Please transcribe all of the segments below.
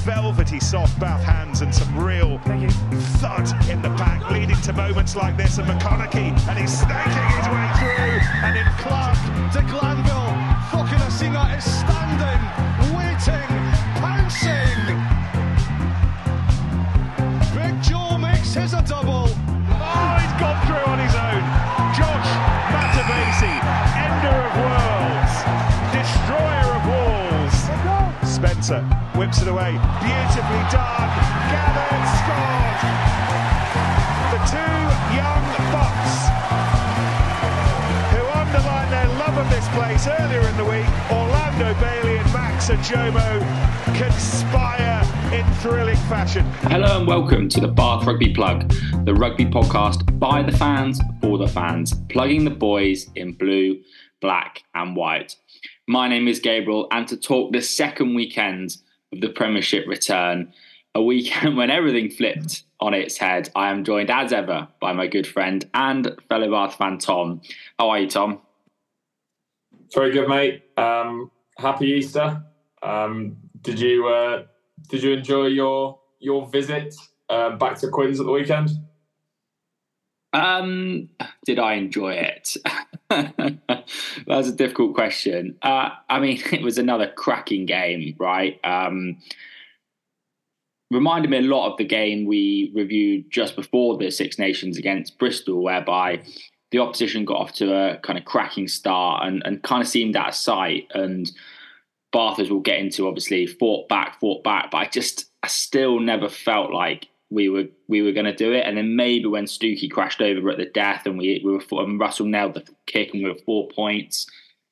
velvety soft Bath hands and some real thud in the pack, leading to moments like this. And McConaughey, and he's snaking his way through, and in Clark to Glanville. Fokina Singa is standing, waiting, pouncing. Big Joe makes his a double. Oh, he's gone through on his own. Josh Matavesi, ender of worlds, destroyer of walls. Spencer whips it away, beautifully done. Gathered, scored. The two young bucks who underlined their love of this place earlier in the week, Orlando Bailey and Max Ajomo, conspire in thrilling fashion. Hello and welcome to the Bath Rugby Plug, the rugby podcast by the fans, for the fans, plugging the boys in blue, black and white. My name is Gabriel, and to talk the second weekend of the Premiership return, a weekend when everything flipped on its head, I am joined as ever by my good friend and fellow Bath fan, Tom. How are you, Tom? Very good, mate. Happy Easter. Did you enjoy your visit back to Quins at the weekend? Did I enjoy it? That's a difficult question. I mean, it was another cracking game, right? Reminded me a lot of the game we reviewed just before the Six Nations against Bristol, whereby the opposition got off to a kind of cracking start and kind of seemed out of sight. And Bath, as we'll get into, obviously fought back, but I still never felt like we were going to do it. And then maybe when Stookie crashed over at the death and and Russell nailed the kick and we were 4 points,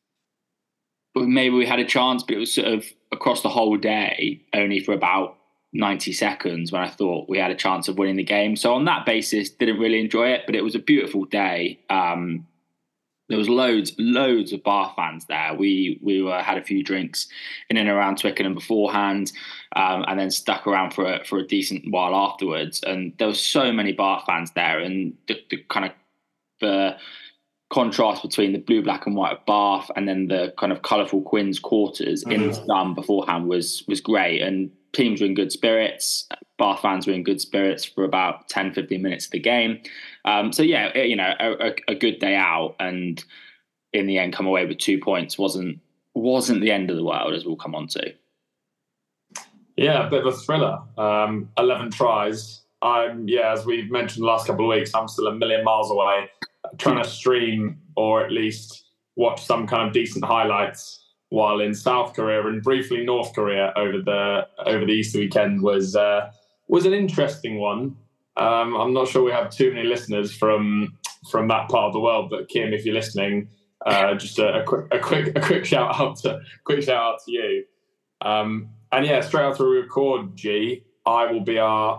maybe we had a chance, but it was sort of across the whole day, only for about 90 seconds when I thought we had a chance of winning the game. So on that basis, didn't really enjoy it, but it was a beautiful day. There was loads of Bath fans there. We had a few drinks in and around Twickenham beforehand, and then stuck around for a decent while afterwards. And there were so many Bath fans there, and the contrast between the blue, black, and white of Bath and then the kind of colourful Quins quarters in the sun beforehand was great. And teams were in good spirits. Bath fans were in good spirits for about 10-15 minutes of the game. So yeah, a good day out, and in the end, come away with 2 points wasn't the end of the world, as we'll come on to. Yeah, a bit of a thriller. 11 tries. As we've mentioned the last couple of weeks, I'm still a million miles away, trying to stream or at least watch some kind of decent highlights while in South Korea and briefly North Korea over the Easter weekend was an interesting one. I'm not sure we have too many listeners from that part of the world, but Kim, if you're listening, just a quick shout out to you. And yeah, straight after we record, I'll be our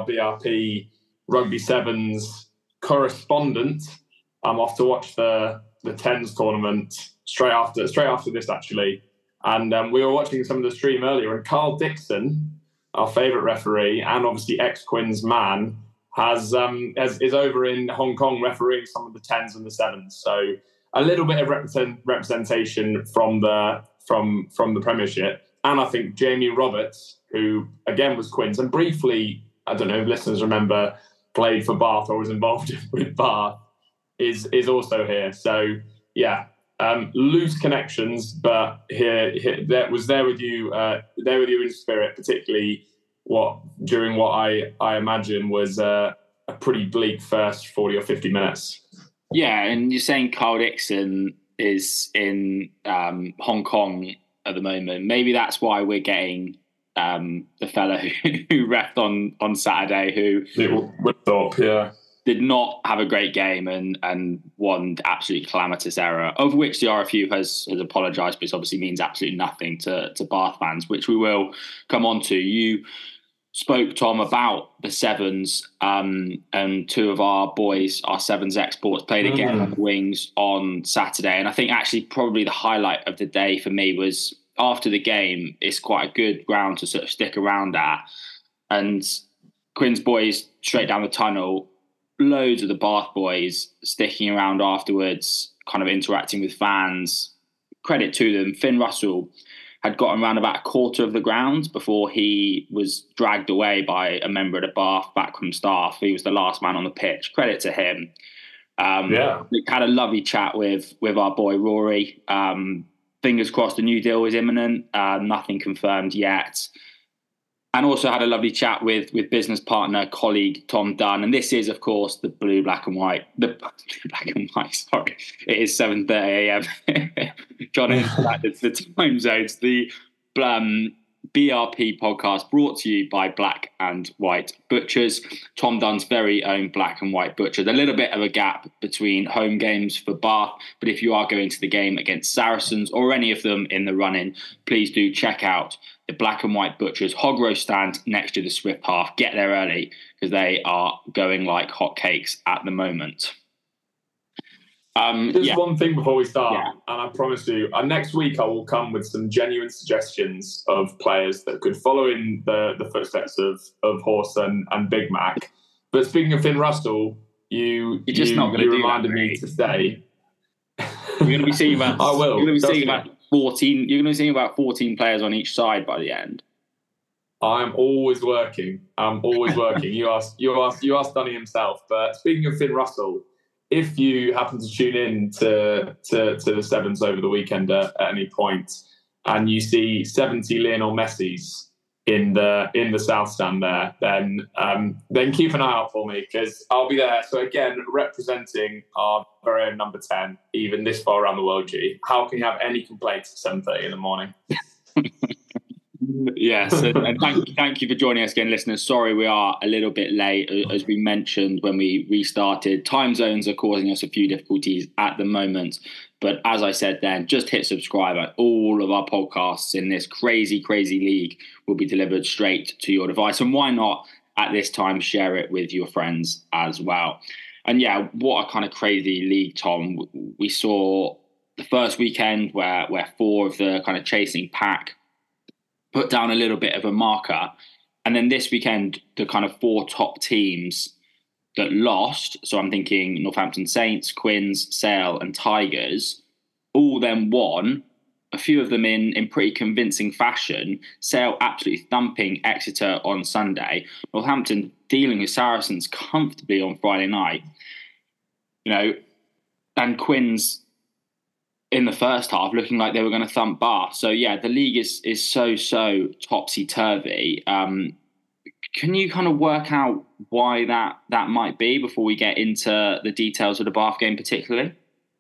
BRP Rugby Sevens correspondent. I'm off to watch the Tens tournament straight after this, actually. And we were watching some of the stream earlier, and Carl Dixon, our favourite referee and obviously ex-Quins man, is over in Hong Kong refereeing some of the Tens and the Sevens. So a little bit of representation from the Premiership. And I think Jamie Roberts, who again was Quins and briefly, I don't know if listeners remember, played for Bath or was involved with Bath, is also here. So yeah, loose connections, but here that was there with you in spirit, particularly during what I imagine was a pretty bleak first 40 or 50 minutes. Yeah, and you're saying Carl Dixon is in Hong Kong at the moment. Maybe that's why we're getting the fellow who reffed on Saturday, who did not have a great game and one absolutely calamitous error, of which the RFU has apologised, but it obviously means absolutely nothing to Bath fans, which we will come on to. You spoke, Tom, about the Sevens, and two of our boys, our Sevens exports, played again on the wings on Saturday. And I think actually probably the highlight of the day for me was after the game, it's quite a good ground to sort of stick around at. And Quins boys straight down the tunnel, loads of the Bath boys sticking around afterwards, kind of interacting with fans. Credit to them. Finn Russell had gotten around about a quarter of the ground before he was dragged away by a member of the Bath backroom staff. He was the last man on the pitch. Credit to him. We had a lovely chat with our boy Rory. Fingers crossed a new deal is imminent. Nothing confirmed yet. And also had a lovely chat with business partner, colleague Tom Dunn. And this is, of course, the blue, black and white. Sorry. It is 7:30 a.m. John, the time zones. The BRP podcast brought to you by Black and White Butchers. Tom Dunn's very own Black and White Butchers. A little bit of a gap between home games for Bath, but if you are going to the game against Saracens or any of them in the run-in, please do check out the Black and White Butchers hog roast stand next to the Swift Path. Get there early because they are going like hotcakes at the moment. One thing before we start, and I promise you, next week I will come with some genuine suggestions of players that could follow in the footsteps of Horse and Big Mac. But speaking of Finn Russell, you reminded me to say you're going to be seeing about. I will. You're going to be seeing about 14. You're going to be seeing about 14 players on each side by the end. I'm always working. You asked Dunny himself. But speaking of Finn Russell, if you happen to tune in to the Sevens over the weekend at any point, and you see 70 Lionel Messis in the South Stand there, then keep an eye out for me because I'll be there. So again, representing our very own number 10, even this far around the world. G, how can you have any complaints at 7:30 in the morning? Yes, and thank you for joining us again, listeners. Sorry we are a little bit late. As we mentioned when we restarted, time zones are causing us a few difficulties at the moment. But as I said then, just hit subscribe. All of our podcasts in this crazy, crazy league will be delivered straight to your device. And why not, at this time, share it with your friends as well. And yeah, what a kind of crazy league, Tom. We saw the first weekend where four of the kind of chasing pack put down a little bit of a marker. And then this weekend, the kind of four top teams that lost, so I'm thinking Northampton Saints, Quins, Sale and Tigers, all then won, a few of them in pretty convincing fashion. Sale absolutely thumping Exeter on Sunday. Northampton dealing with Saracens comfortably on Friday night. And Quins in the first half looking like they were going to thump Bath. So yeah, the league is so topsy-turvy. Can you kind of work out why that might be before we get into the details of the Bath game particularly?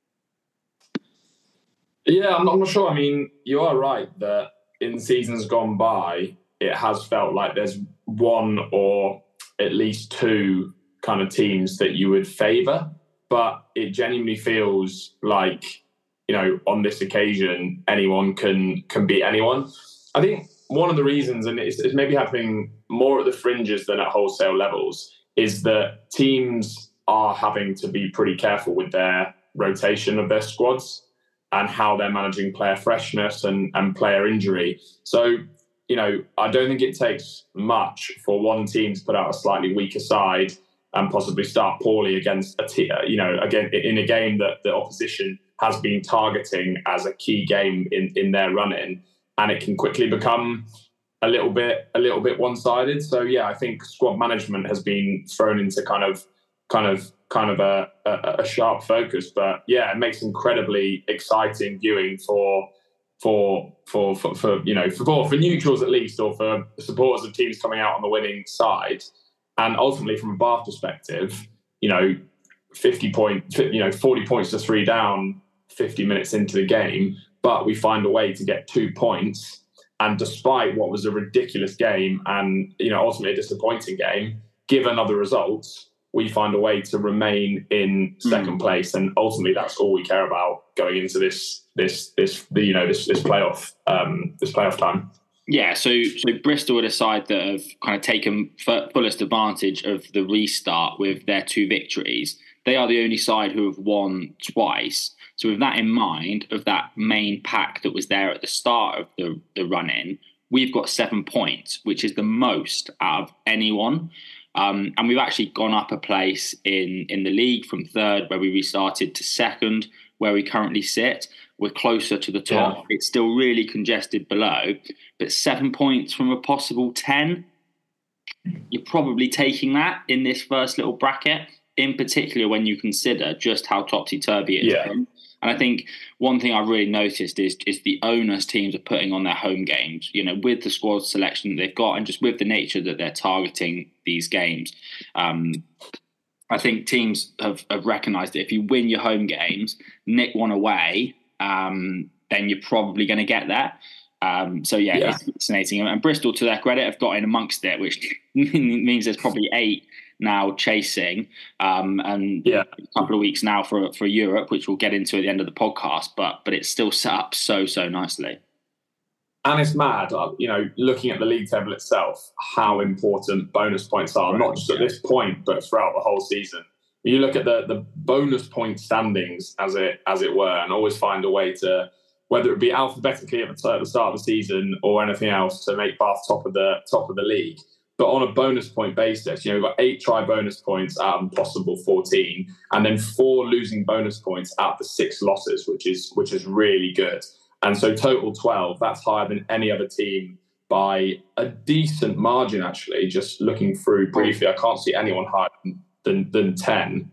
Yeah, I'm not sure. I mean, you are right that in seasons gone by, it has felt like there's one or at least two kind of teams that you would favour. But it genuinely feels like, on this occasion, anyone can beat anyone. I think one of the reasons, and it's maybe happening more at the fringes than at wholesale levels, is that teams are having to be pretty careful with their rotation of their squads and how they're managing player freshness and player injury. So, I don't think it takes much for one team to put out a slightly weaker side and possibly start poorly against again in a game that the opposition has been targeting as a key game in their run-in, and it can quickly become a little bit one-sided. So yeah, I think squad management has been thrown into kind of a sharp focus. But yeah, it makes incredibly exciting viewing for neutrals at least, or for supporters of teams coming out on the winning side. And ultimately, from a Bath perspective, 40 points to 3 down 50 minutes into the game, but we find a way to get 2 points. And despite what was a ridiculous game and, ultimately a disappointing game, given other results, we find a way to remain in second place. And ultimately that's all we care about going into this playoff time. Yeah, so Bristol are the side that have kind of taken fullest advantage of the restart with their 2 victories. They are the only side who have won twice. So with that in mind, of that main pack that was there at the start of the run-in, we've got 7 points, which is the most out of anyone. And we've actually gone up a place in the league from 3rd, where we restarted, to 2nd, where we currently sit. we're closer to the top. It's still really congested below, but 7 points from a possible 10, you're probably taking that in this first little bracket, in particular when you consider just how topsy-turvy it has been. And I think one thing I've really noticed is the onus teams are putting on their home games, you know, with the squad selection that they've got and just with the nature that they're targeting these games. I think teams have recognised that if you win your home games, nick one away, then you're probably going to get there. It's fascinating. And Bristol, to their credit, have got in amongst it, which means there's probably 8 now chasing, a couple of weeks now for Europe, which we'll get into at the end of the podcast. But it's still set up so nicely. And it's mad, you know, looking at the league table itself, how important bonus points are, not just at this point, but throughout the whole season. You look at the bonus point standings, as it were, and always find a way to, whether it be alphabetically at the start of the season or anything else, to make Bath top of the league. But on a bonus point basis, you know, we've got 8 try bonus points out of possible 14, and then 4 losing bonus points out of the 6 losses, which is really good. And so total 12, that's higher than any other team by a decent margin, actually. Just looking through briefly, I can't see anyone higher than 10.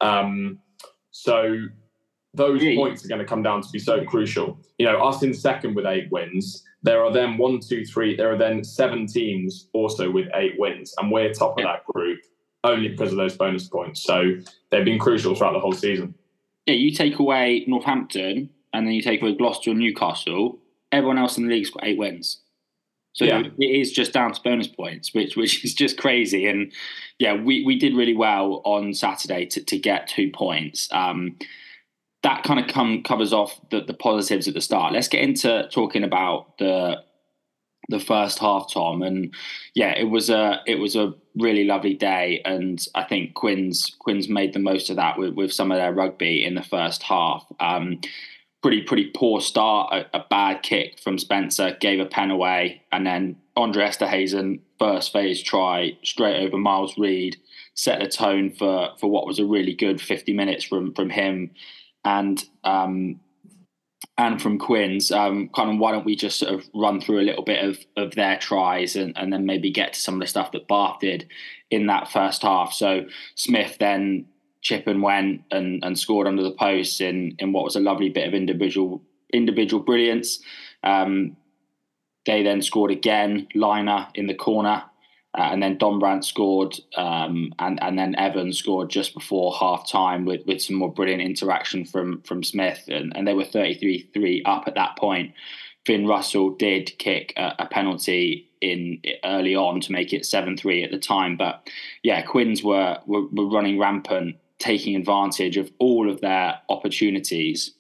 So those points are going to come down to be so crucial. You know, us in second with 8 wins. There are then 7 teams also with 8 wins, and we're top of that group only because of those bonus points. So they've been crucial throughout the whole season. Yeah, you take away Northampton and then you take away Gloucester and Newcastle, everyone else in the league's got 8 wins. So it is just down to bonus points, which is just crazy. And yeah, we did really well on Saturday to get 2 points. That kind of covers off the positives at the start. Let's get into talking about the first half, Tom. And yeah, it was a really lovely day, and I think Quins made the most of that with some of their rugby in the first half. Pretty poor start, a bad kick from Spencer, gave a pen away, and then Andre Esterhuizen, first phase try, straight over Miles Reid, set the tone for what was a really good 50 minutes from him and from Quins. Kind of, why don't we just sort of run through a little bit of their tries and then maybe get to some of the stuff that Bath did in that first half. So Smith then chip and went and scored under the post in what was a lovely bit of individual brilliance. They then scored again, Liner in the corner, and then Dombrandt scored, and then Evans scored just before half time with some more brilliant interaction from Smith, and they were 33-3 up at that point. Finn Russell did kick a penalty in early on to make it 7-3 at the time, but yeah, Quins were running rampant, taking advantage of all of their opportunities.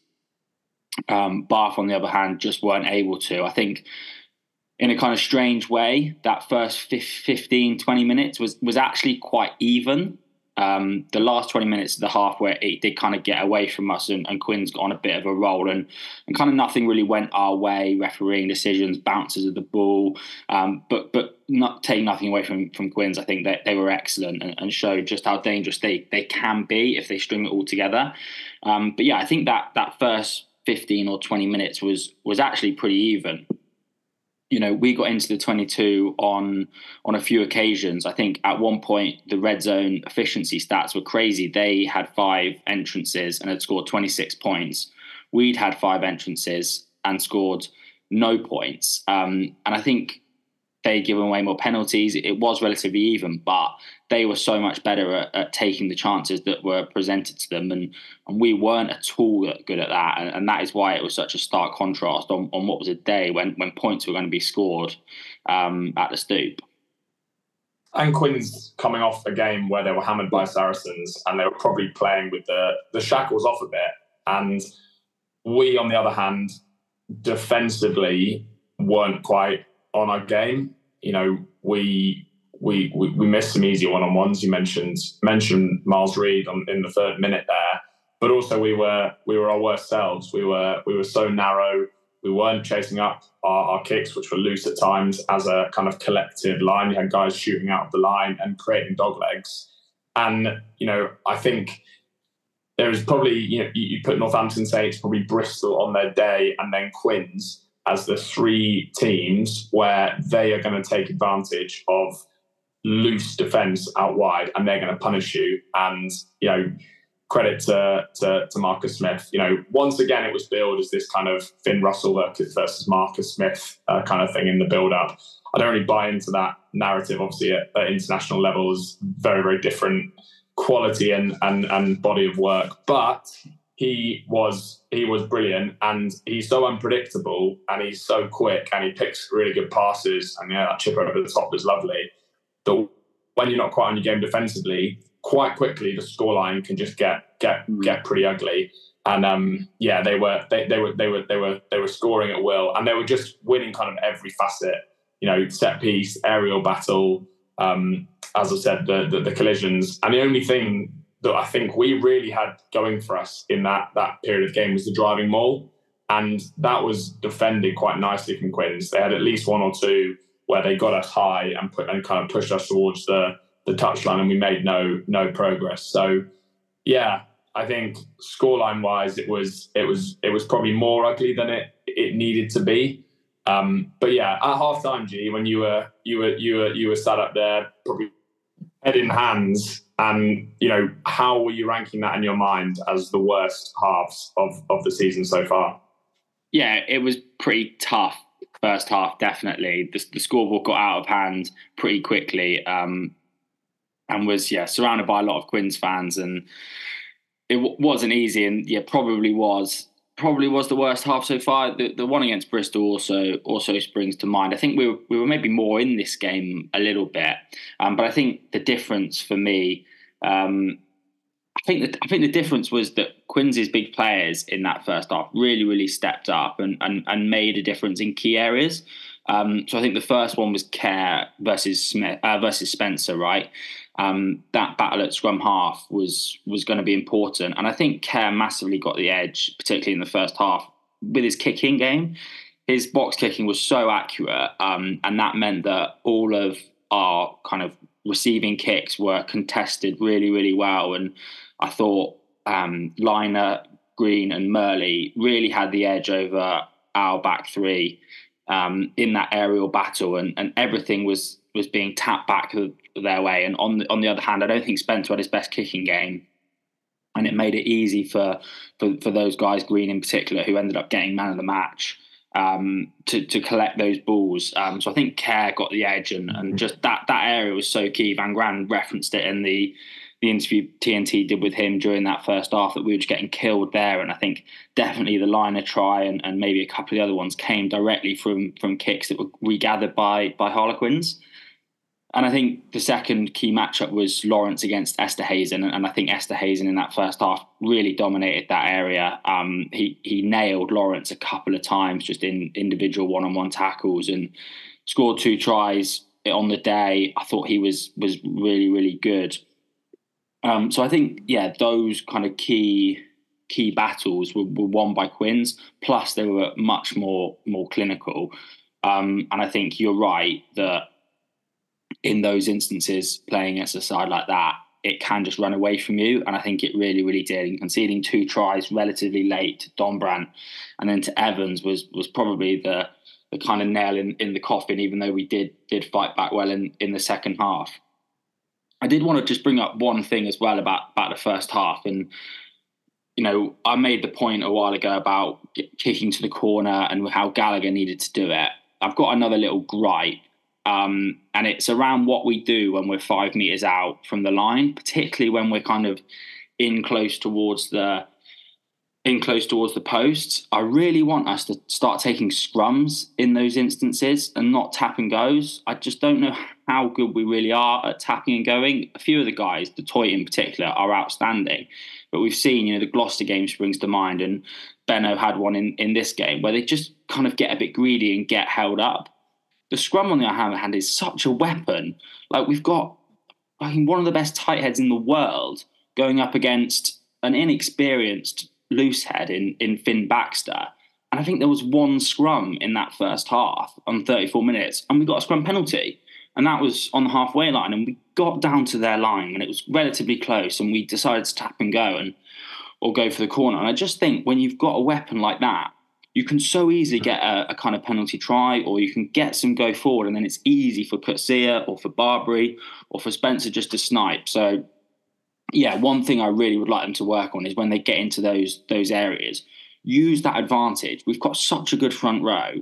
Bath, on the other hand, just weren't able to. I think in a kind of strange way, that first 15, 20 minutes was actually quite even. The last 20 minutes of the half, where it did kind of get away from us and Quins got on a bit of a roll and kind of nothing really went our way, refereeing decisions, bounces of the ball, but not taking nothing away from Quins. I think that they were excellent and showed just how dangerous they can be if they string it all together. But yeah, I think that first 15 or 20 minutes was actually pretty even. You know, we got into the 22 on a few occasions. I think at one point the red zone efficiency stats were crazy. They had 5 entrances and had scored 26 points. We'd had 5 entrances and scored no points. And I think they'd given away more penalties. It was relatively even, but they were so much better at taking the chances that were presented to them. And we weren't at all good at that. And that is why it was such a stark contrast on what was a day when points were going to be scored at the Stoop. And Quins coming off a game where they were hammered by Saracens and they were probably playing with the shackles off a bit. And we, on the other hand, defensively weren't quite on our game. You know, we missed some easy one-on-ones. You mentioned Miles Reid in the 3rd minute there, but also we were our worst selves. We were so narrow. We weren't chasing up our kicks, which were loose at times as a kind of collective line. You had guys shooting out of the line and creating doglegs. And, you know, I think there is probably, you put Northampton Saints, probably Bristol on their day, and then Quins as the three teams where they are going to take advantage of loose defence out wide, and they're going to punish you. And credit to Marcus Smith. Once again, it was billed as this kind of Finn Russell versus Marcus Smith kind of thing in the build-up. I don't really buy into that narrative. Obviously, at international levels, very, very different quality and body of work. But he was brilliant, and he's so unpredictable, and he's so quick, and he picks really good passes. And that chip over the top was lovely. That when you're not quite on your game defensively, quite quickly the scoreline can just get pretty ugly. And they were scoring at will, and they were just winning kind of every facet. Set piece, aerial battle. As I said, the collisions, and the only thing that I think we really had going for us in that period of game was the driving maul, and that was defended quite nicely from Quins. They had at least one or two where they got us high and kind of pushed us towards the touchline, and we made no progress. So, yeah, I think scoreline wise, it was probably more ugly than it needed to be. But yeah, at half time, G, when you were sat up there, probably head in hands, and how were you ranking that in your mind as the worst halves of the season so far? Yeah, it was pretty tough. First half, definitely. The scoreboard got out of hand pretty quickly, and was surrounded by a lot of Quins fans, and it wasn't easy. And probably was the worst half so far. The one against Bristol also springs to mind. I think we were maybe more in this game a little bit, but I think the difference for me, I think the difference was that Quins' big players in that first half really, really stepped up and made a difference in key areas. So I think the first one was Kerr versus Spencer, right? That battle at scrum half was going to be important, and I think Kerr massively got the edge, particularly in the first half with his kicking game. His box kicking was so accurate, and that meant that all of our kind of receiving kicks were contested really, really well. And I thought Liner, Green, and Murley really had the edge over our back three in that aerial battle, and everything was being tapped back their way. And on the other hand, I don't think Spencer had his best kicking game, and it made it easy for those guys, Green in particular, who ended up getting man of the match, to collect those balls. So I think Kerr got the edge, and just that area was so key. Van Gran referenced it in the interview TNT did with him during that first half, that we were just getting killed there. And I think definitely the Liner try and maybe a couple of the other ones came directly from kicks that were regathered by Harlequins. And I think the second key matchup was Lawrence against Esterhazen, and I think Esterhazen in that first half really dominated that area. He nailed Lawrence a couple of times just in individual one-on-one tackles, and scored 2 tries on the day. I thought he was really, really good. So I think, those kind of key battles were won by Quins, plus they were much more clinical. And I think you're right that in those instances, playing against a side like that, it can just run away from you. And I think it really, really did. And conceding 2 tries relatively late to Dombrandt and then to Evans was probably the kind of nail in the coffin, even though we did fight back well in the second half. I did want to just bring up one thing as well about the first half. And, I made the point a while ago about kicking to the corner and how Gallagher needed to do it. I've got another little gripe. And it's around what we do when we're 5 meters out from the line, particularly when we're kind of in close towards the posts. I really want us to start taking scrums in those instances and not tap and goes. I just don't know how good we really are at tapping and going. A few of the guys, the Toy in particular, are outstanding. But we've seen, the Gloucester game springs to mind, and Benno had one in this game where they just kind of get a bit greedy and get held up. The scrum on the other hand is such a weapon. Like, we've got one of the best tight heads in the world going up against an inexperienced loose head in Finn Baxter. And I think there was 1 scrum in that first half on 34 minutes, and we got a scrum penalty. And that was on the halfway line, and we got down to their line when it was relatively close, and we decided to tap and go. And or go for the corner. And I just think when you've got a weapon like that, you can so easily get a kind of penalty try, or you can get some go forward, and then it's easy for Coetzee or for Barbary or for Spencer just to snipe. So, yeah, one thing I really would like them to work on is when they get into those areas, use that advantage. We've got such a good front row.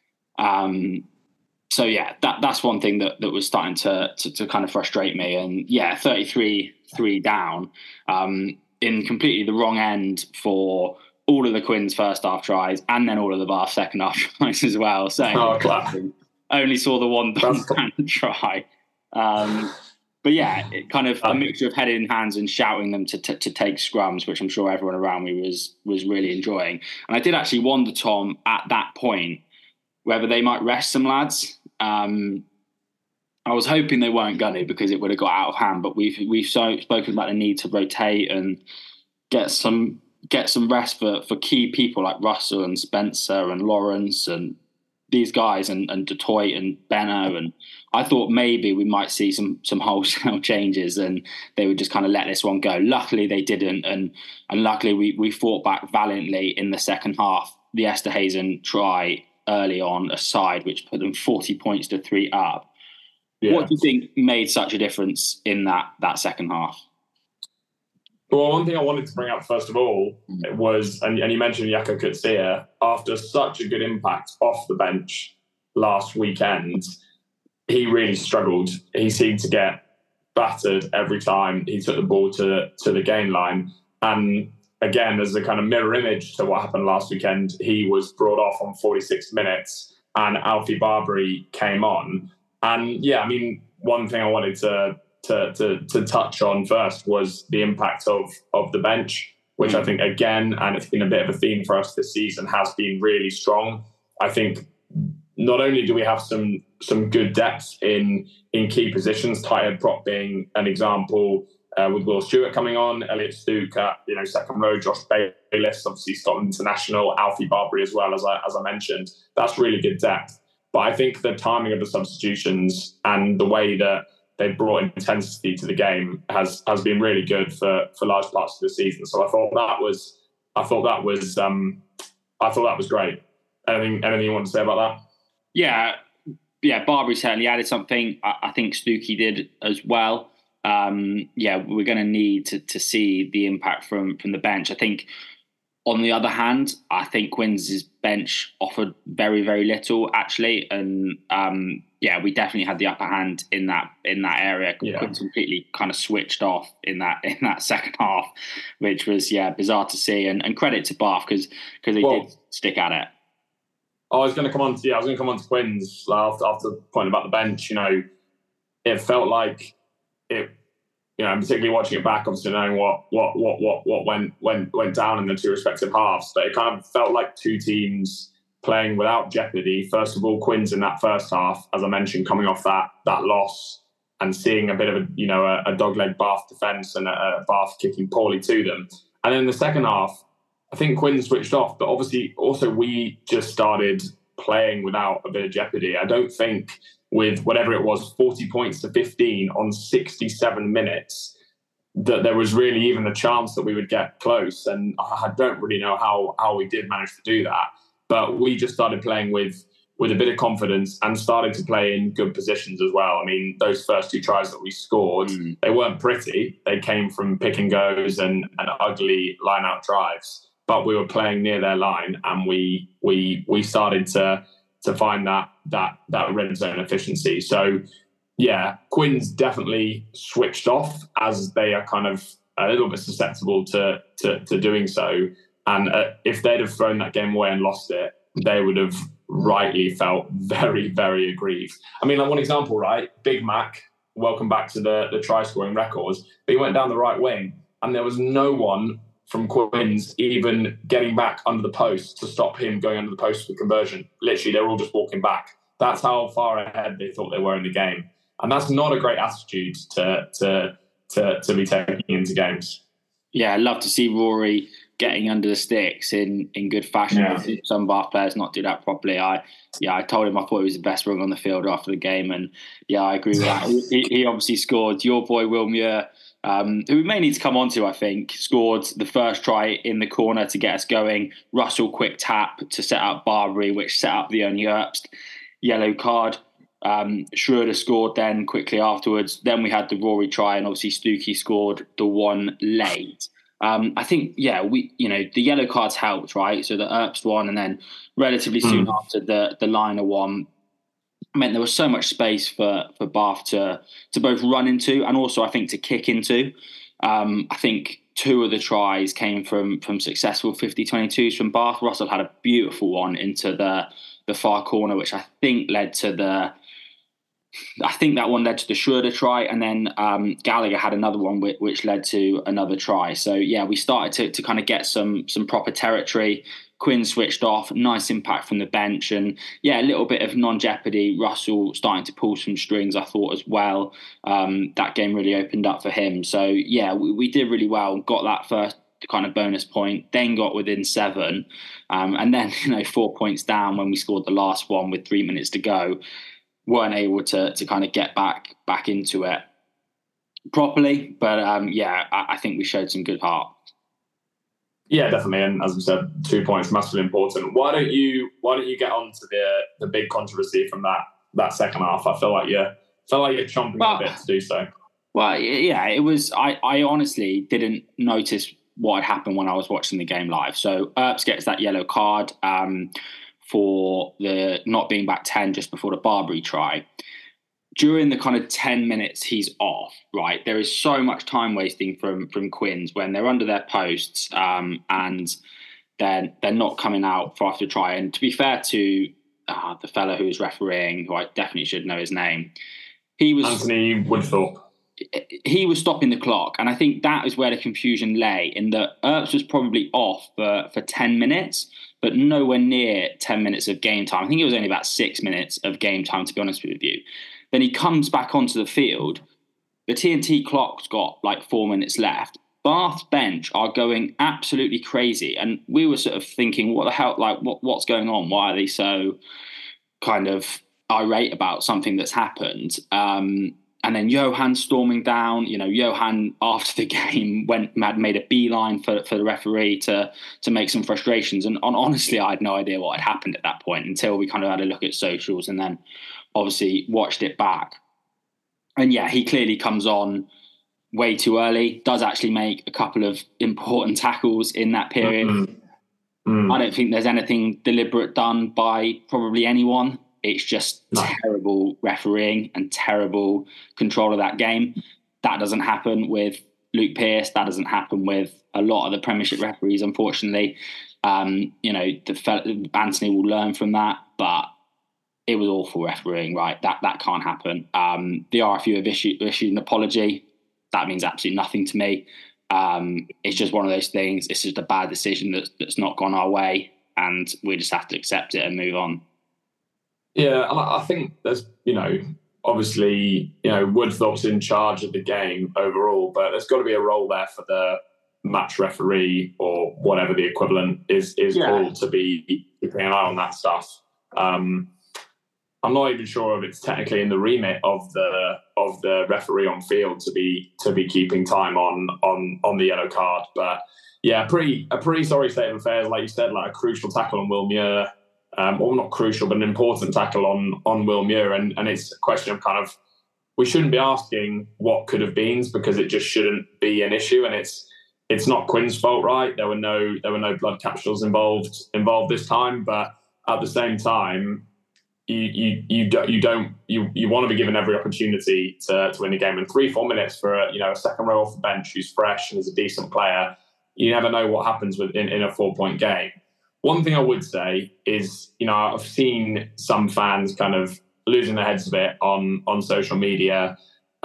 So, yeah, that's one thing that was starting to kind of frustrate me. And, yeah, 33-3 down in completely the wrong end for all of the Quins first half tries and then all of the Bath second half tries as well. So only saw the one try. But yeah, it kind of a mixture of head in hands and shouting them to take scrums, which I'm sure everyone around me was really enjoying. And I did actually wonder, Tom, at that point, whether they might rest some lads. I was hoping they weren't going to, because it would have got out of hand. But we've spoken about the need to rotate and get some rest for key people like Russell and Spencer and Lawrence and these guys and Detroit and Benno. And I thought maybe we might see some wholesale changes and they would just kind of let this one go. Luckily they didn't, and luckily we fought back valiantly in the second half. The Esterhazen try early on aside, which put them 40 points to 3 up. Yeah. What do you think made such a difference in that second half? Well, one thing I wanted to bring up first of all was, and you mentioned Jaco Coetzee, after such a good impact off the bench last weekend, he really struggled. He seemed to get battered every time he took the ball to the gain line. And again, as a kind of mirror image to what happened last weekend, he was brought off on 46 minutes and Alfie Barbary came on. And yeah, I mean, one thing I wanted to touch on first was the impact of the bench, which I think, again, and it's been a bit of a theme for us this season, has been really strong. I think not only do we have some good depth in key positions, tight head prop being an example, with Will Stewart coming on, Elliot Stooke at second row, Josh Bayliss, obviously Scotland international, Alfie Barbary as well, as I mentioned. That's really good depth. But I think the timing of the substitutions and the way that they brought intensity to the game has been really good for large parts of the season. So I thought that was great. Anything you want to say about that? Yeah. Barbary certainly added something. I think Stookie did as well. We're going to need to see the impact from the bench. I think, on the other hand, I think Quins' bench offered very, very little actually, and we definitely had the upper hand in that area. Yeah. Quins completely kind of switched off in that second half, which was bizarre to see, and credit to Bath because they did stick at it. I was going to come on to Quins after the point about the bench. It felt like it. Particularly watching it back, obviously knowing what went down in the two respective halves, but it kind of felt like two teams playing without jeopardy. First of all, Quins in that first half, as I mentioned, coming off that loss and seeing a bit of a dogleg Bath defence and a Bath kicking poorly to them. And then the second half, I think Quins switched off, but obviously also we just started playing without a bit of jeopardy. I don't think, with whatever it was, 40 points to 15 on 67 minutes, that there was really even a chance that we would get close. And I don't really know how we did manage to do that. But we just started playing with a bit of confidence and started to play in good positions as well. I mean, those first two tries that we scored, they weren't pretty. They came from pick and goes and ugly line-out drives. But we were playing near their line, and we started to find that red zone efficiency. So, yeah, Quins definitely switched off, as they are kind of a little bit susceptible to doing so. And if they'd have thrown that game away and lost it, they would have rightly felt very, very aggrieved. I mean, like one example, right? Big Mac, welcome back to the try-scoring records, but he went down the right wing, and there was no one from Quins even getting back under the post to stop him going under the post for conversion. Literally, they were all just walking back. That's how far ahead they thought they were in the game. And that's not a great attitude to be taking into games. Yeah, I'd love to see Rory getting under the sticks in good fashion. Yeah. Some Bath players not do that properly. I told him I thought he was the best winger on the field after the game, and I agree with that. He obviously scored. Your boy Will Muir who we may need to come on to, I think, scored the first try in the corner to get us going. Russell quick tap to set up Barbary, which set up the only Earpst yellow card. Schroeder scored then quickly afterwards. Then we had the Rory try, and obviously Stuckey scored the one late. I think, the yellow cards helped, right? So the Earpst one, and then relatively soon after the Liner one, meant there was so much space for Bath to both run into and also, I think, to kick into. I think 2 of the tries came from successful 50-22s from Bath. Russell had a beautiful one into the far corner, which I think led to that one led to the Schroeder try, and then Gallagher had another one which led to another try. So we started to kind of get some proper territory. Quinn switched off, nice impact from the bench, and a little bit of non-jeopardy. Russell starting to pull some strings, I thought, as well. That game really opened up for him. So we did really well, got that first kind of bonus point, then got within 7, and then 4 points down when we scored the last one with 3 minutes to go. Weren't able to kind of get back into it properly, but I think we showed some good heart. Yeah, definitely, and as we said, 2 points massively important. Why don't you get on to the big controversy from that second half? I feel like you're chomping a bit to do so. Well, it was. I honestly didn't notice what had happened when I was watching the game live. So Earpst gets that yellow card for the not being back 10 just before the Barbary try. During the kind of 10 minutes he's off, right, there is so much time wasting from Quins when they're under their posts and they're not coming out for after try. And to be fair to the fellow who was refereeing, who I definitely should know his name, he was Anthony Woodthorpe. He was stopping the clock, and I think that is where the confusion lay, in that Earpst was probably off for 10 minutes, but nowhere near 10 minutes of game time. I think it was only about 6 minutes of game time, to be honest with you. Then he comes back onto the field. The TNT clock's got like 4 minutes left. Bath's bench are going absolutely crazy. And we were sort of thinking, what the hell, like what's going on? Why are they so kind of irate about something that's happened? And then Johan storming down. Johan after the game made a beeline for the referee to make some frustrations. And honestly, I had no idea what had happened at that point until we kind of had a look at socials and then obviously watched it back. And he clearly comes on way too early, does actually make a couple of important tackles in that period. I don't think there's anything deliberate done by probably anyone. It's just terrible refereeing and terrible control of that game. That doesn't happen with Luke Pearce. That doesn't happen with a lot of the Premiership referees, unfortunately. Anthony will learn from that, but it was awful refereeing, right? That can't happen. The RFU have issued an apology. That means absolutely nothing to me. It's just one of those things. It's just a bad decision that's not gone our way, and we just have to accept it and move on. Yeah, and I think there's, obviously, Woodthorpe's in charge of the game overall, but there's got to be a role there for the match referee or whatever the equivalent is called to be keeping an eye on that stuff. I'm not even sure if it's technically in the remit of the referee on field to be keeping time on the yellow card. But a pretty sorry state of affairs, like you said, like a crucial tackle on Will Muir. Or not crucial, but an important tackle on Will Muir. And it's a question of kind of, we shouldn't be asking what could have been, because it just shouldn't be an issue. And it's not Quinn's fault, right? There were no blood capsules involved this time. But at the same time, you want to be given every opportunity to win the game. And 3-4 minutes for a second row off the bench who's fresh and is a decent player, you never know what happens in a 4-point game. One thing I would say is, I've seen some fans kind of losing their heads a bit on social media.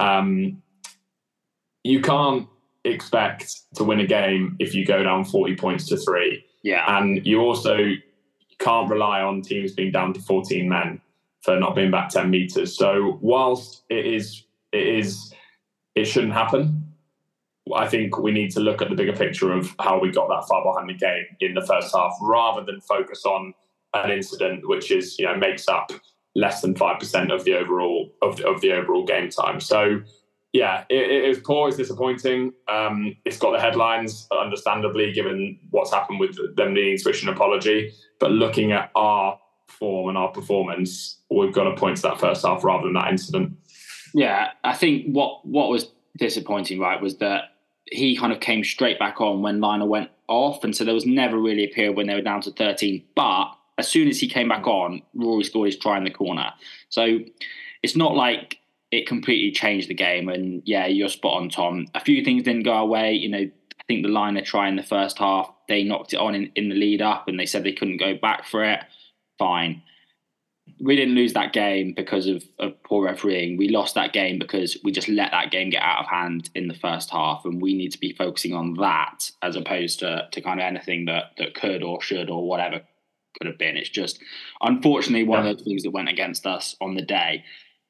You can't expect to win a game if you go down 40 points to 3. Yeah. And you also can't rely on teams being down to 14 men for not being back 10 metres. So whilst it shouldn't happen, I think we need to look at the bigger picture of how we got that far behind the game in the first half, rather than focus on an incident which is, makes up less than 5% of the overall game time. So it was poor. It's disappointing. It's got the headlines, understandably, given what's happened with them needing to issue an apology. But looking at our form and our performance, we've got to point to that first half rather than that incident. Yeah, I think what was disappointing, right, was that he kind of came straight back on when Lionel went off, and so there was never really a period when they were down to 13. But as soon as he came back on, Rory scored his try in the corner. So it's not like it completely changed the game. And yeah, you're spot on, Tom. A few things didn't go our way. You know, I think the Lionel try in the first half, they knocked it on in the lead up, and they said they couldn't go back for it. Fine. We didn't lose that game because of poor refereeing. We lost that game because we just let that game get out of hand in the first half, and we need to be focusing on that as opposed to kind of anything that could or should or whatever could have been. It's just, unfortunately, one of those things that went against us on the day.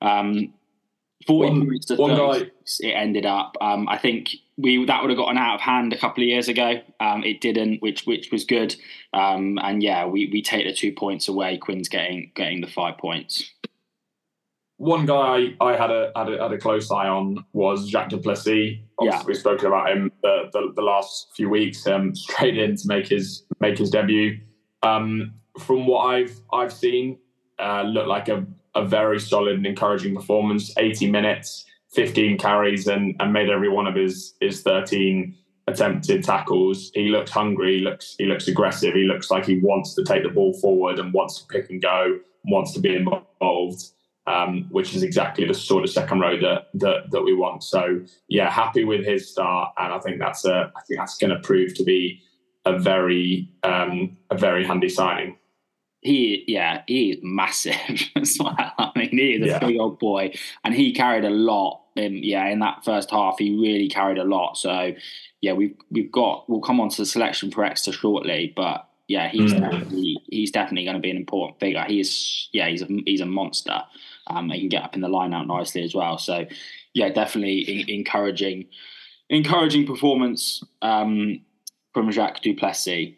40 minutes to 36, it ended up. I think that would have gotten out of hand a couple of years ago. It didn't, which was good. And yeah, we take the 2 points away. Quinn's getting the 5 points. One guy I had a close eye on was Jacques du Plessis. Obviously, we've spoken about him the last few weeks. Straight in to make his debut. From what I've seen, looked like a very solid and encouraging performance. 80 minutes, 15 carries, and made every one of his 13 attempted tackles. He looks hungry. He looks aggressive. He looks like he wants to take the ball forward and wants to pick and go, wants to be involved. Which is exactly the sort of second row that we want. So yeah, happy with his start, and I think that's going to prove to be a very handy signing. He is massive as well. I mean, he is a big old boy, and he carried a lot. In that first half, he really carried a lot. So yeah, we'll come on to the selection for Exeter shortly, but yeah, he's definitely going to be an important figure. He's a monster. He can get up in the line out nicely as well. So yeah, definitely encouraging performance from Jacques du Plessis.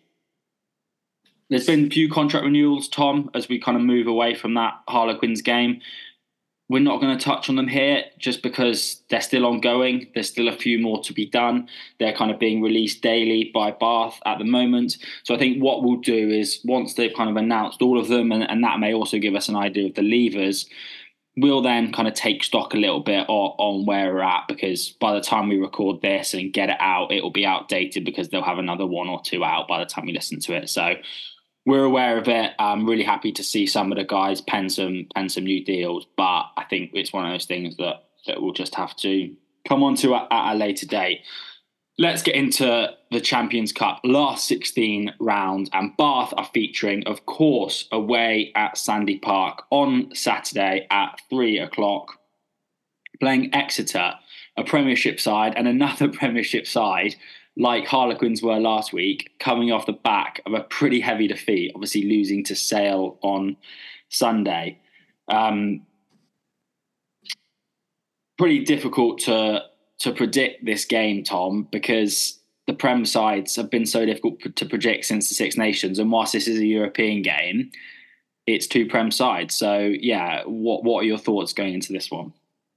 There's been a few contract renewals, Tom, as we kind of move away from that Harlequins game. We're not going to touch on them here just because they're still ongoing. There's still a few more to be done. They're kind of being released daily by Bath at the moment. So I think what we'll do is once they've kind of announced all of them, and that may also give us an idea of the levers, we'll then kind of take stock a little bit on where we're at, because by the time we record this and get it out, it will be outdated because they'll have another one or two out by the time you listen to it. So we're aware of it. I'm really happy to see some of the guys pen some new deals, but I think it's one of those things that we'll just have to come on to at a later date. Let's get into the Champions Cup last 16 round, and Bath are featuring, of course, away at Sandy Park on Saturday at 3:00, playing Exeter, a Premiership side, and another Premiership side like Harlequins were last week, coming off the back of a pretty heavy defeat, obviously losing to Sale on Sunday. Pretty difficult to predict this game, Tom, because the Prem sides have been so difficult to predict since the Six Nations. And whilst this is a European game, it's two Prem sides. So, yeah, what are your thoughts going into this one?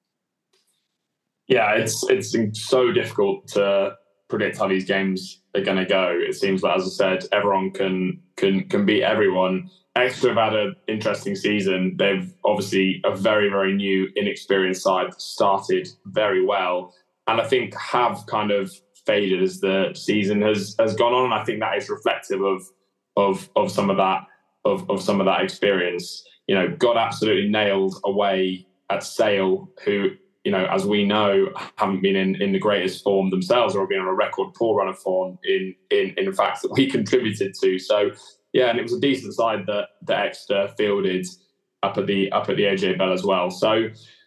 Yeah, it's so difficult to predict how these games are going to go. It seems like, as I said, everyone can beat everyone. Exeter have had an interesting season. They've obviously a very, very new, inexperienced side that started very well, and I think have kind of faded as the season has gone on. And I think that is reflective of some of that experience. You know, got absolutely nailed away at Sale, who, you know, as we know, haven't been in the greatest form themselves, or have been on a record poor run of form in fact that we contributed to. So yeah, and it was a decent side that Exeter fielded up at the AJ Bell as well. So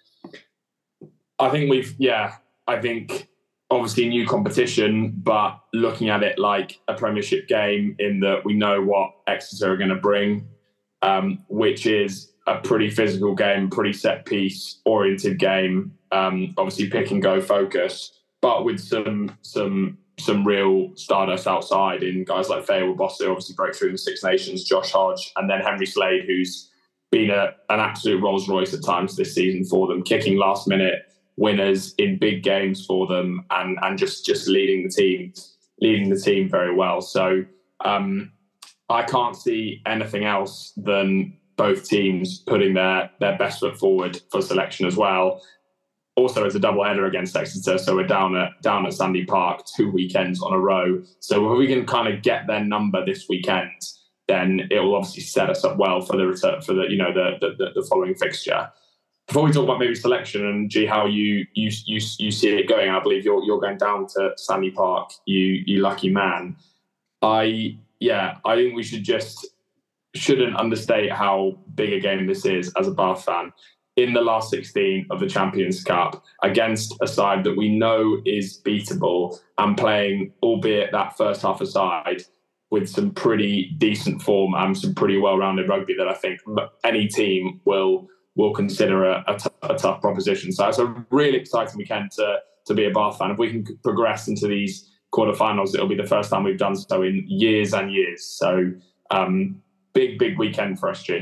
I think obviously new competition, but looking at it like a Premiership game in that we know what Exeter are going to bring, which is a pretty physical game, pretty set piece oriented game. Obviously pick and go focus, but with some real stardust outside in guys like Faye Boss, who obviously break through in the Six Nations, Josh Hodge, and then Henry Slade, who's been an absolute Rolls Royce at times this season for them, kicking last minute winners in big games for them, and just leading the team very well. So I can't see anything else than both teams putting their best foot forward for selection as well. Also, it's a doubleheader against Exeter, so we're down at Sandy Park 2 weekends on a row. So if we can kind of get their number this weekend, then it will obviously set us up well for the return for the following fixture. Before we talk about maybe selection and G, how you see it going, I believe you're going down to Sandy Park. You lucky man. I think we shouldn't understate how big a game this is as a Bath fan. In the last 16 of the Champions Cup against a side that we know is beatable and playing, albeit that first half aside, with some pretty decent form and some pretty well-rounded rugby that I think any team will consider a tough proposition. So it's a really exciting weekend to be a Bath fan. If we can progress into these quarterfinals, it'll be the first time we've done so in years and years. So big weekend for us, G.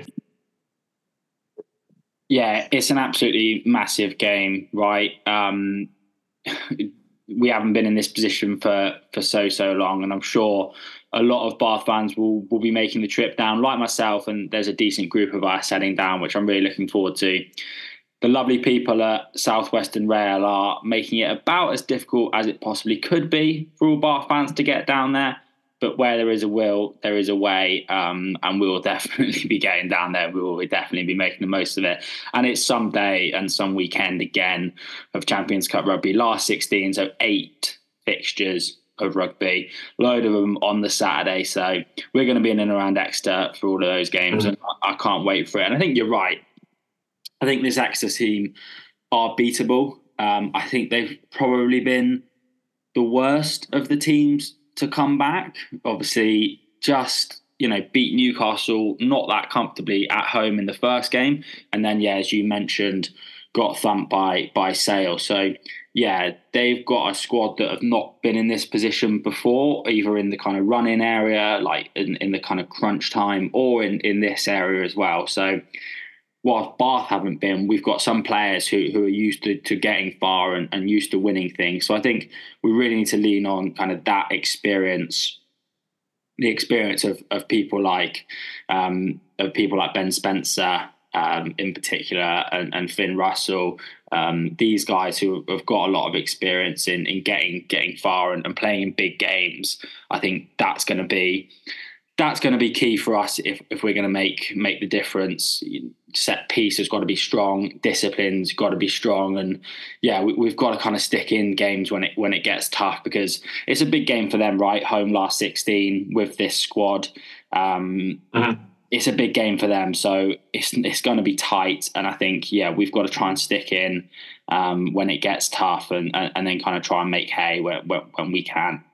Yeah, it's an absolutely massive game, right? We haven't been in this position for so long, and I'm sure a lot of Bath fans will be making the trip down, like myself, and there's a decent group of us heading down, which I'm really looking forward to. The lovely people at South Western Rail are making it about as difficult as it possibly could be for all Bath fans to get down there. But where there is a will, there is a way, and we will definitely be getting down there. We will definitely be making the most of it. And it's some day and some weekend again of Champions Cup rugby. Last 16, so 8 fixtures of rugby, load of them on the Saturday. So we're going to be in and around Exeter for all of those games, and I can't wait for it. And I think you're right. I think this Exeter team are beatable. I think they've probably been the worst of the teams to come back. Obviously, just beat Newcastle not that comfortably at home in the first game, and then as you mentioned, got thumped by Sale. So they've got a squad that have not been in this position before, either in the kind of run-in area, like in the kind of crunch time, or in this area as well. So whilst Bath haven't been, we've got some players who are used to getting far and used to winning things. So I think we really need to lean on kind of that experience, the experience of people like Ben Spencer in particular, and Finn Russell. These guys who have got a lot of experience in getting far and playing in big games. I think that's going to be key for us if we're going to make the difference. Set piece has got to be strong, discipline's got to be strong, and we've got to kind of stick in games when it gets tough, because it's a big game for them, right? Home last 16 with this squad. It's a big game for them, so it's going to be tight, and I think we've got to try and stick in when it gets tough, and then kind of try and make hay when we can.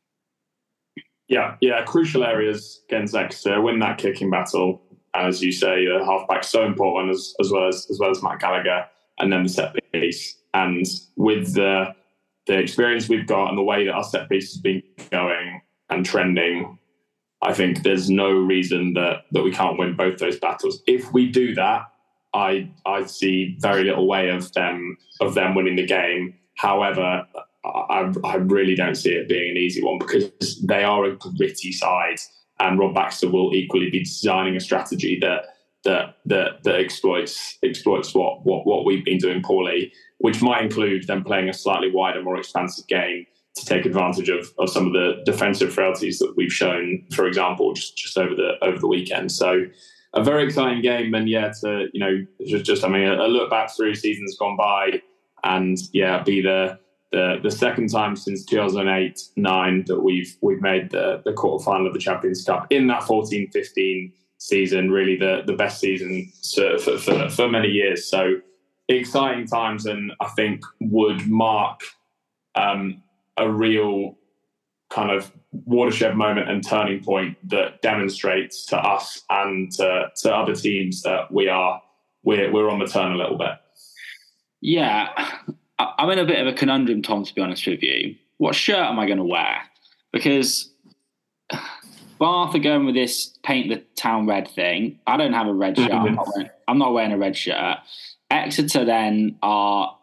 Yeah, crucial areas against Exeter. Win that kicking battle, as you say. The halfback so important as well as Matt Gallagher, and then the set piece. And with the experience we've got and the way that our set piece has been going and trending, I think there's no reason that we can't win both those battles. If we do that, I see very little way of them winning the game. However, I really don't see it being an easy one, because they are a gritty side, and Rob Baxter will equally be designing a strategy that exploits what we've been doing poorly, which might include them playing a slightly wider, more expansive game to take advantage of some of the defensive frailties that we've shown, for example, just over the weekend. So a very exciting game, and a look back through seasons gone by, and be the second time since 2008-09 that we've made the quarterfinal of the Champions Cup in that 14-15 season. Really, the best season for many years. So exciting times, and I think would mark a real kind of watershed moment and turning point that demonstrates to us and to other teams that we're on the turn a little bit. Yeah. I'm in a bit of a conundrum, Tom, to be honest with you. What shirt am I going to wear? Because Bath are going with this paint the town red thing. I don't have a red shirt. I'm not wearing a red shirt. Exeter then are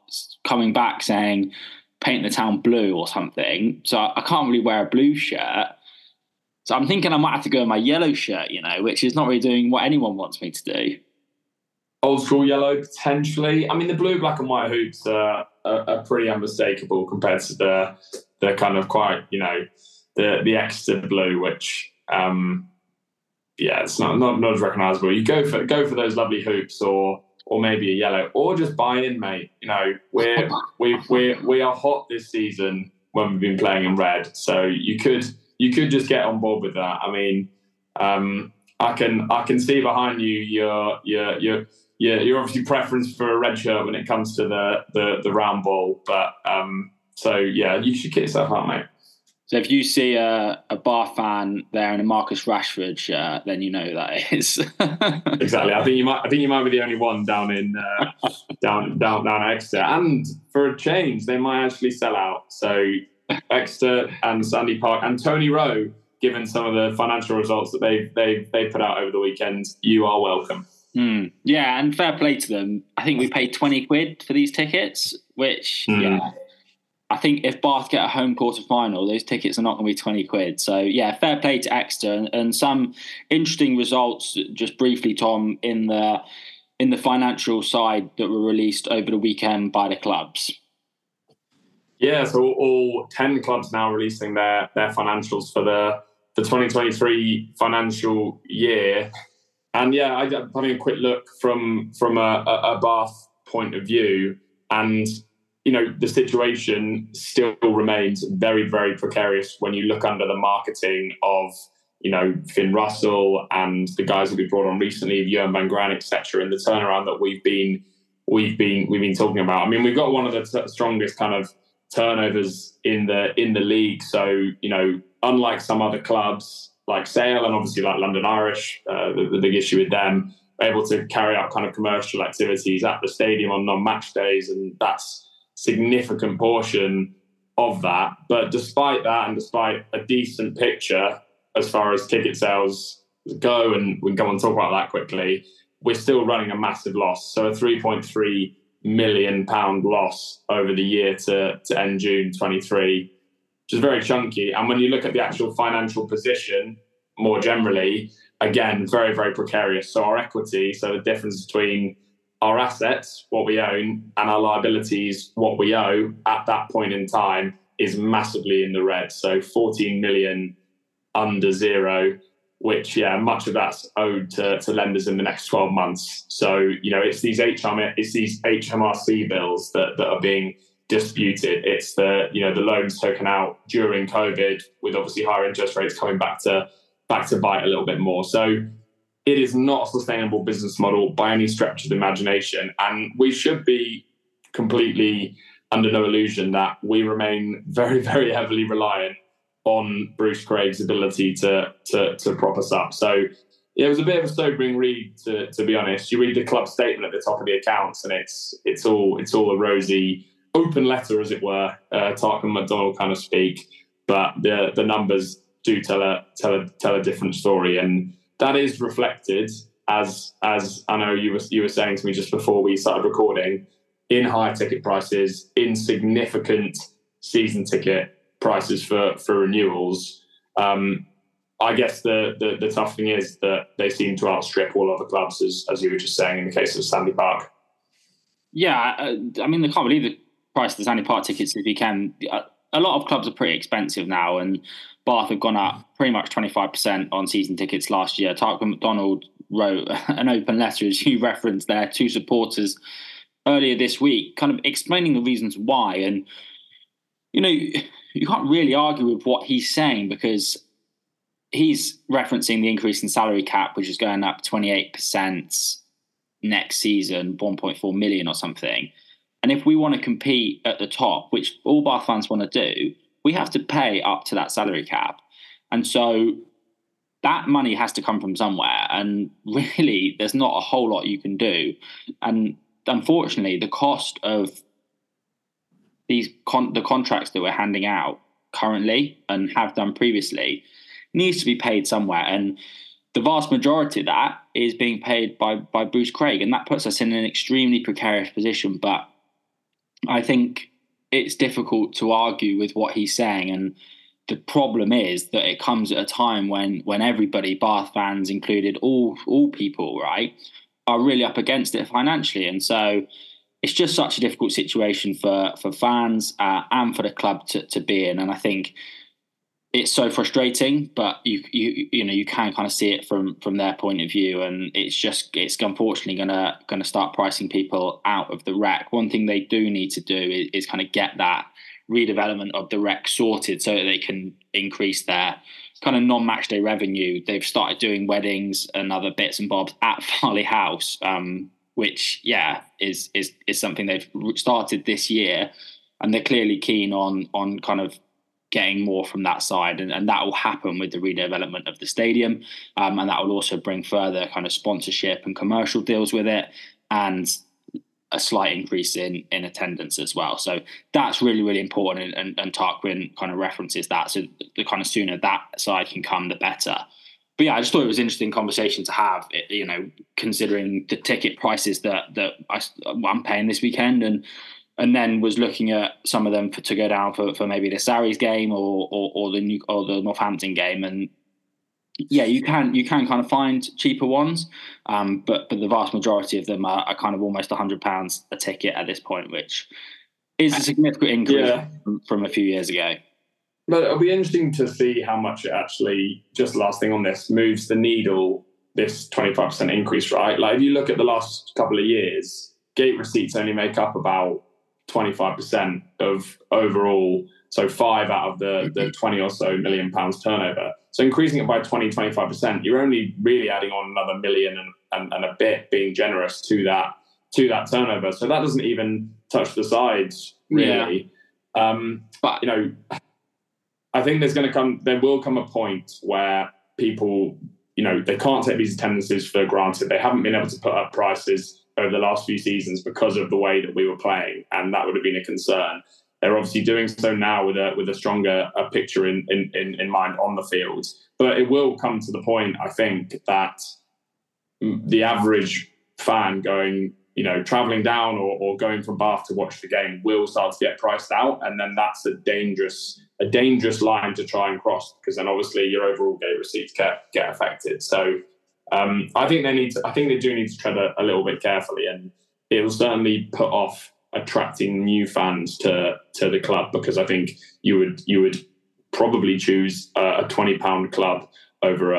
coming back saying paint the town blue or something. So I can't really wear a blue shirt. So I'm thinking I might have to go in my yellow shirt, which is not really doing what anyone wants me to do. Old school yellow, potentially. I mean, the blue, black and white hoops are pretty unmistakable compared to the kind of quite, the extra blue, which, it's not as recognisable. You go for those lovely hoops or maybe a yellow, or just buy in, mate. We are hot this season when we've been playing in red, so you could just get on board with that. I mean, I can see behind you your obviously preference for a red shirt when it comes to the round ball, but you should kit yourself out, mate. So if you see a Bath fan there in a Marcus Rashford shirt, then you know who that is. Exactly. I think you might be the only one down in down Exeter, and for a change, they might actually sell out. So Exeter and Sandy Park and Tony Rowe, given some of the financial results that they put out over the weekend, you are welcome. Yeah, and fair play to them. I think we paid 20 quid for these tickets, which I think if Bath get a home quarter final, those tickets are not going to be 20 quid. So yeah, fair play to Exeter, and some interesting results. Just briefly, Tom, in the financial side that were released over the weekend by the clubs. Yeah, so all 10 clubs now releasing their financials for the 2023 financial year. And yeah, I'm having a quick look from a Bath point of view, and the situation still remains very, very precarious when you look under the marketing of Finn Russell and the guys that we brought on recently, Johan van Graan, etc., and the turnaround that we've been talking about. I mean, we've got one of the strongest kind of turnovers in the league. So unlike some other clubs like Sale and obviously like London Irish, the big issue with them, able to carry out kind of commercial activities at the stadium on non-match days, and that's significant portion of that. But despite that, and despite a decent picture as far as ticket sales go, and we can go on and talk about that quickly, we're still running a massive loss. So a £3.3 million loss over the year to end June 23, which is very chunky. And when you look at the actual financial position more generally, again, very, very precarious. So our equity, so the difference between our assets, what we own, and our liabilities, what we owe at that point in time, is massively in the red. So 14 million under zero, which, much of that's owed to lenders in the next 12 months. So, it's these HMRC bills that are being disputed. It's the loans taken out during COVID, with obviously higher interest rates coming back to bite a little bit more. So it is not a sustainable business model by any stretch of the imagination. And we should be completely under no illusion that we remain very, very heavily reliant on Bruce Craig's ability to prop us up. So it was a bit of a sobering read, to be honest. You read the club statement at the top of the accounts, and it's all a rosy open letter, as it were, Tarquin McDonnell kind of speak. But the numbers do tell a different story, and that is reflected, as I know you were saying to me just before we started recording, in higher ticket prices, in significant season ticket prices for renewals. I guess the tough thing is that they seem to outstrip all other clubs, as you were just saying in the case of Sandy Park. Yeah, I mean, I can't believe the price of the Sandy Park tickets. If you can, a lot of clubs are pretty expensive now, and Bath have gone up pretty much 25% on season tickets last year. Tarquin McDonnell wrote an open letter, as you referenced there, to supporters earlier this week, kind of explaining the reasons why. And, you can't really argue with what he's saying, because he's referencing the increase in salary cap, which is going up 28% next season, 1.4 million or something. And if we want to compete at the top, which all Bath fans want to do, we have to pay up to that salary cap. And so that money has to come from somewhere. And really, there's not a whole lot you can do. And unfortunately, the cost of the contracts that we're handing out currently and have done previously needs to be paid somewhere. And the vast majority of that is being paid by Bruce Craig. And that puts us in an extremely precarious position. But I think it's difficult to argue with what he's saying. And the problem is that it comes at a time when everybody, Bath fans included, all people, right, are really up against it financially. And so it's just such a difficult situation for fans and for the club to be in. And I think it's so frustrating, but you can kind of see it from their point of view, and it's unfortunately gonna start pricing people out of the rec. One thing they do need to do is kind of get that redevelopment of the rec sorted so that they can increase their kind of non-match day revenue. They've started doing weddings and other bits and bobs at Farley House, which is something they've started this year, and they're clearly keen on kind of getting more from that side, and that will happen with the redevelopment of the stadium, and that will also bring further kind of sponsorship and commercial deals with it, and a slight increase in attendance as well. So that's really, really important, and Tarquin kind of references that. So the kind of sooner that side can come, the better. But yeah, I just thought it was an interesting conversation to have, considering the ticket prices that I'm paying this weekend, and then was looking at some of them to go down for maybe the Sarries game or the Northampton game. And yeah, you can kind of find cheaper ones, but the vast majority of them are kind of almost £100 a ticket at this point, which is a significant increase from a few years ago. But it'll be interesting to see how much it actually, just last thing on this, moves the needle, this 25% increase, right? Like if you look at the last couple of years, gate receipts only make up about 25% of overall, so 5 out of the 20 or so million pounds turnover. So increasing it by 25%, you're only really adding on another million and a bit, being generous to that turnover. So that doesn't even touch the sides really. Yeah. But I think there will come a point where people, they can't take these attendances for granted. They haven't been able to put up prices over the last few seasons because of the way that we were playing, and that would have been a concern. They're obviously doing so now with a stronger picture in mind on the field. But it will come to the point, I think, that the average fan going, travelling down or going from Bath to watch the game will start to get priced out, and then that's a dangerous line to try and cross, because then obviously your overall gate receipts get affected. So I think they do need to tread a little bit carefully, and it will certainly put off attracting new fans to the club, because I think you would probably choose a £20 club over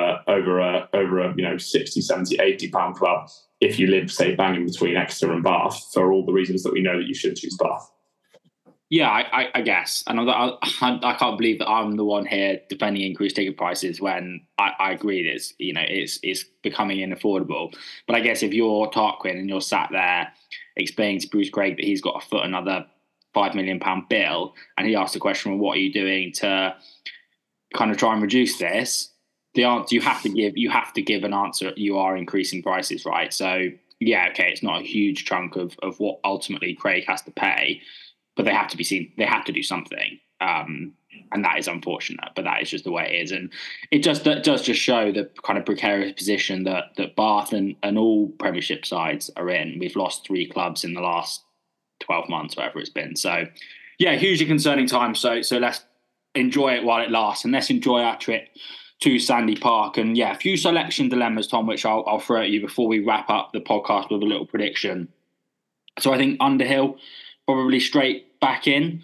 a 60, 70, £80 club if you live, say, bang in between Exeter and Bath, for all the reasons that we know that you should choose Bath. Yeah, I guess. And I can't believe that I'm the one here defending increased ticket prices when I agree it's becoming unaffordable. But I guess if you're Tarquin and you're sat there explaining to Bruce Craig that he's got to foot another £5 million bill, and he asked the question, well, what are you doing to kind of try and reduce this? The answer you have to give an answer. You are increasing prices, right? So yeah, okay, it's not a huge chunk of what ultimately Craig has to pay, but they have to be seen. They have to do something, and that is unfortunate. But that is just the way it is, and that does just show the kind of precarious position that Bath and all Premiership sides are in. We've lost 3 clubs in the last 12 months, whatever it's been. So yeah, hugely concerning time. So let's enjoy it while it lasts, and let's enjoy our trip to Sandy Park. And yeah, a few selection dilemmas, Tom, which I'll throw at you before we wrap up the podcast with a little prediction. So I think Underhill probably straight back into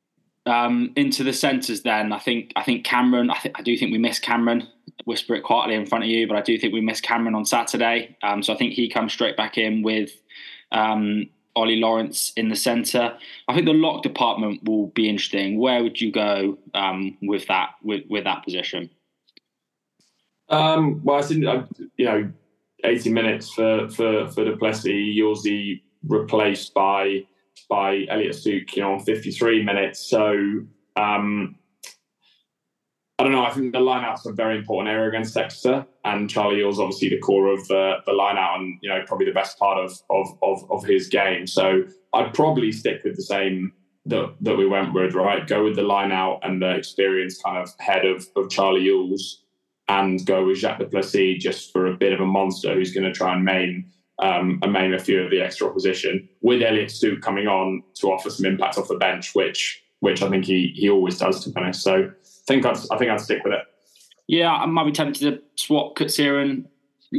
the centres. Then I think Cameron. I do think we miss Cameron. Whisper it quietly in front of you, but I do think we miss Cameron on Saturday. So I think he comes straight back in with Ollie Lawrence in the centre. I think the lock department will be interesting. Where would you go with that position? Well, I think 80 minutes for Du Plessis, Yorsey replaced by Elliot Suk, on 53 minutes. So I don't know. I think the line-out's a very important area against Exeter, and Charlie Earle's obviously the core of the line-out, and probably the best part of his game. So I'd probably stick with the same that we went with, right? Go with the line-out and the experienced kind of head of Charlie Earle's, and go with Jacques Du Plessis just for a bit of a monster who's going to try and maim and maybe a few of the extra opposition, with Elliott Stewart coming on to offer some impact off the bench, which I think he always does, to be honest. So I think I'd stick with it. Yeah, I might be tempted to swap Coetzee and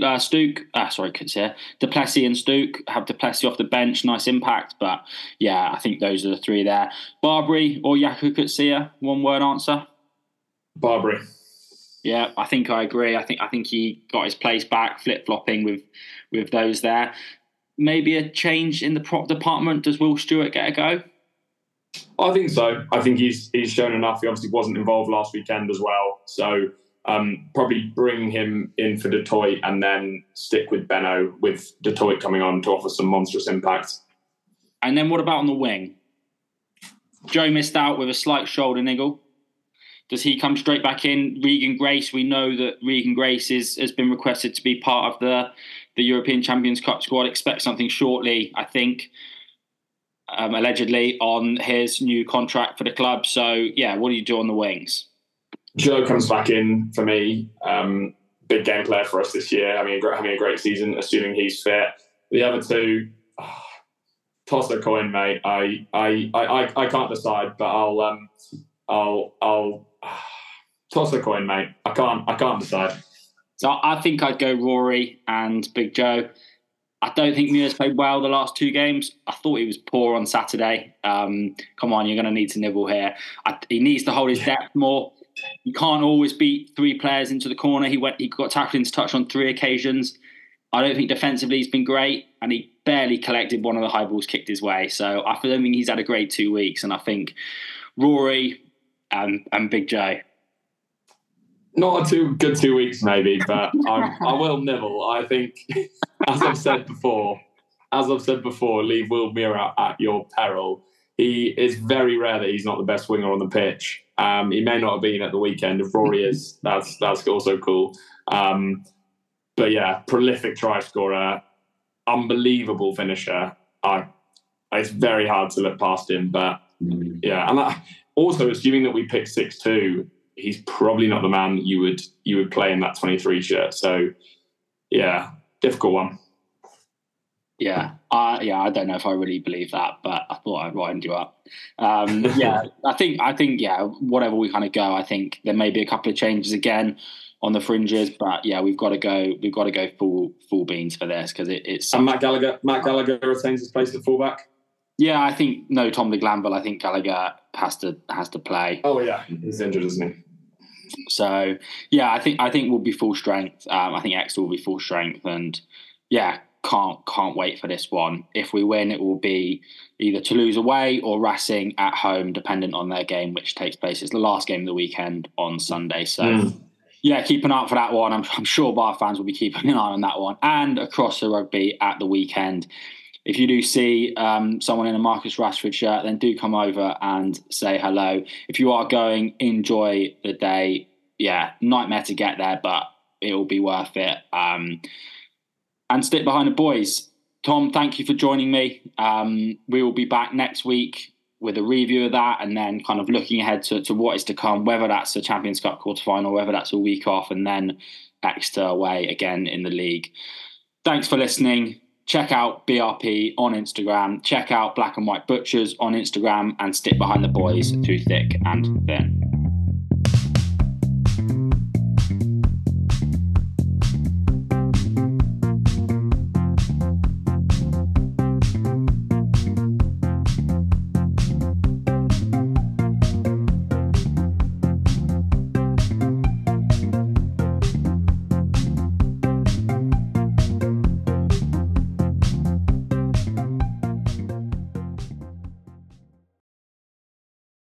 Du Plessis and Stoke, have Du Plessis off the bench, nice impact. But yeah, I think those are the three there. Barbary or Jaco Coetzee, one word answer? Barbary. Yeah, I think I agree. I think he got his place back, flip-flopping with those there. Maybe a change in the prop department. Does Will Stewart get a go? I think so. I think he's shown enough. He obviously wasn't involved last weekend as well. So probably bring him in for Du Toit and then stick with Benno, with Du Toit coming on to offer some monstrous impact. And then what about on the wing? Joe missed out with a slight shoulder niggle. Does he come straight back in? Regan Grace, we know that Regan Grace has been requested to be part of the European Champions Cup squad. Expect something shortly, I think, allegedly, on his new contract for the club. So, yeah, what do you do on the wings? Joe comes back in for me. Big game player for us this year. Having a great season, assuming he's fit. The other two, toss a coin, mate. I can't decide, but I'll toss a coin, mate. I can't decide. So I think I'd go Rory and Big Joe. I don't think Muir's played well the last two games. I thought he was poor on Saturday. Come on, you're going to need to nibble here. He needs to hold his depth more. You can't always beat three players into the corner. He got tackled into touch on 3 occasions. I don't think defensively he's been great, and he barely collected one of the high balls kicked his way. So I don't think he's had a great 2 weeks, and I think Rory and Big Joe. Not a good 2 weeks, maybe, but I will nibble. I think, as I've said before, leave Will Muir out at your peril. He is very rare that he's not the best winger on the pitch. He may not have been at the weekend. If Rory is, that's also cool. But yeah, prolific try scorer, unbelievable finisher. It's very hard to look past him, but yeah. And also, assuming that we pick 6-2, he's probably not the man that you would play in that 23 shirt. So yeah, difficult one. Yeah, I don't know if I really believe that, but I thought I'd wind you up. Yeah, I think, yeah, whatever we kind of go, I think there may be a couple of changes again on the fringes, but yeah, we've got to go full beans for this because it's. And Matt Gallagher retains his place at fullback. Yeah, I think no Tom de Glanville. I think Gallagher has to play. Oh yeah, he's injured, isn't he? So yeah, I think we'll be full strength. I think Exeter will be full strength, and yeah. Can't wait for this one. If we win, it will be either Toulouse away or Racing at home, dependent on their game, which takes place. It's the last game of the weekend on Sunday. So, yeah, keep an eye out for that one. I'm sure Bar fans will be keeping an eye on that one. And across the rugby at the weekend. If you do see someone in a Marcus Rashford shirt, then do come over and say hello. If you are going, enjoy the day. Yeah, nightmare to get there, but it will be worth it. And stick behind the boys. Tom, thank you for joining me. We will be back next week with a review of that and then kind of looking ahead to what is to come, whether that's a Champions Cup quarterfinal, whether that's a week off, and then Exeter away again in the league. Thanks for listening. Check out BRP on Instagram. Check out Black and White Butchers on Instagram and stick behind the boys through thick and thin.